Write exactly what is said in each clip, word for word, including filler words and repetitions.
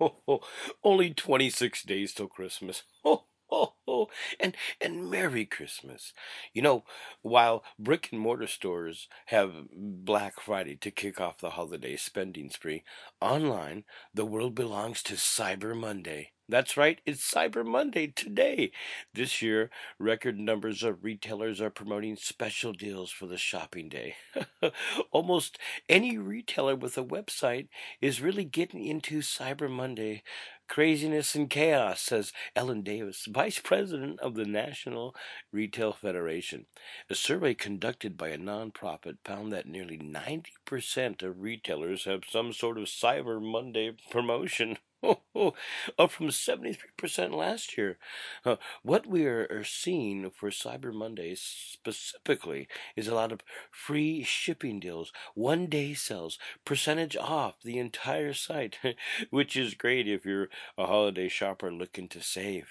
Only twenty-six days till Christmas. Ho, ho, ho. And and Merry Christmas. You know, while brick and mortar stores have Black Friday to kick off the holiday spending spree, online the world belongs to Cyber Monday. That's right, it's Cyber Monday today. This year, record numbers of retailers are promoting special deals for the shopping day. Almost any retailer with a website is really getting into Cyber Monday craziness and chaos, says Ellen Davis, Vice President of the National Retail Federation. A survey conducted by a nonprofit found that nearly ninety percent of retailers have some sort of Cyber Monday promotion. Up from seventy-three percent last year. Uh, what we are, are seeing for Cyber Monday specifically is a lot of free shipping deals, one day sales, percentage off the entire site, which is great if you're a holiday shopper looking to save.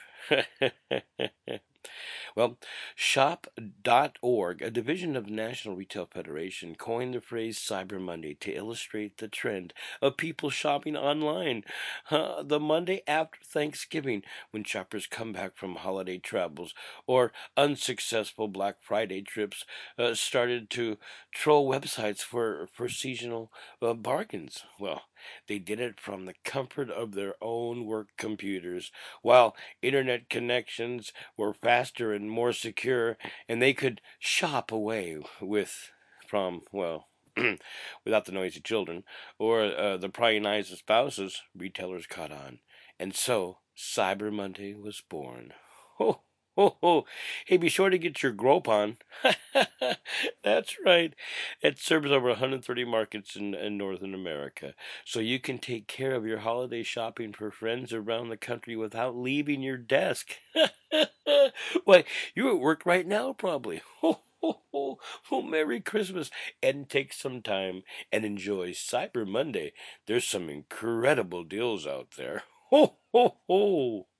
Well, shop dot org, a division of the National Retail Federation, coined the phrase Cyber Monday to illustrate the trend of people shopping online. Uh, the Monday after Thanksgiving, when shoppers come back from holiday travels or unsuccessful Black Friday trips, uh, started to troll websites for, for seasonal uh, bargains. Well, they did it from the comfort of their own work computers, while internet connections were faster and more secure, and they could shop away with from, well, without the noisy children or uh, the prying eyes of spouses. Retailers caught on, and so Cyber Monday was born. Ho, ho, ho. Hey, be sure to get your Groupon. That's right. It serves over one hundred thirty markets in, in Northern America, so you can take care of your holiday shopping for friends around the country without leaving your desk. Why, you're at work right now, probably. Ho, ho, ho. Well, Merry Christmas, and take some time and enjoy Cyber Monday. There's some incredible deals out there. Ho, ho, ho.